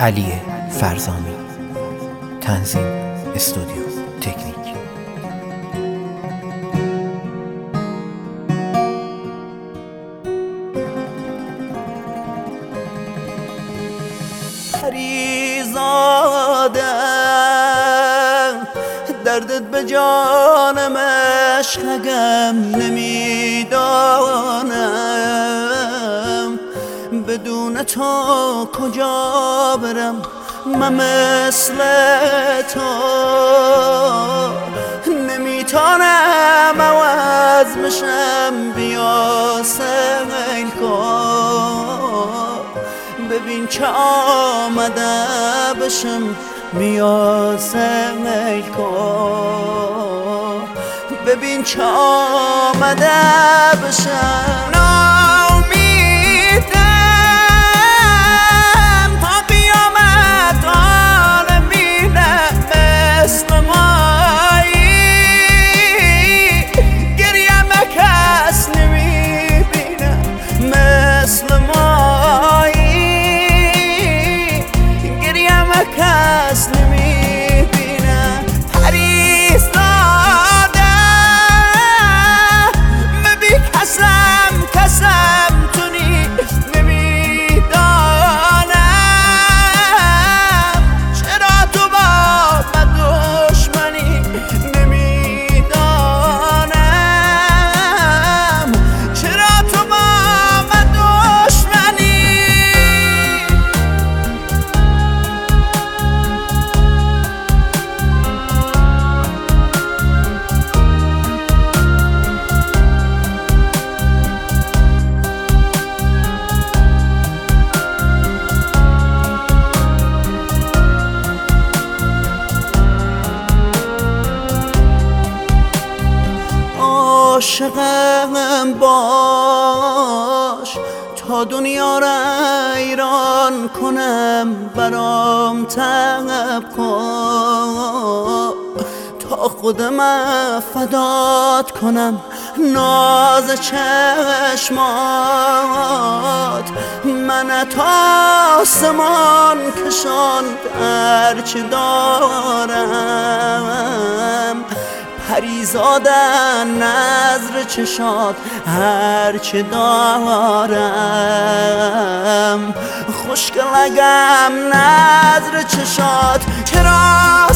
علی فرزامی. تنظیم استودیو تکنیک. پریزاده دردت به جانم عشقم نمیدانم، بدون تو کجا برم من مثل تو، نمیتونم عوض بشم بیا سیل کن، ببین که آمده بشم بیا سیل کن، ببین که آمده بشم. کس نمیبینه پریزاده مبی کسم تو نمیدانم، چرا تو با من دشمنی نمیدانم، چرا تو با من دشمنی. عاشقم باش تا دنیا را ایران کنم، برام طلب کن تا خودم فدات کنم، ناز چشمات من تا آسمان کشاند هرچه دارم، پریزاده نظر چشات هرچه دارم، خوشگلگم نظر چشات، چرا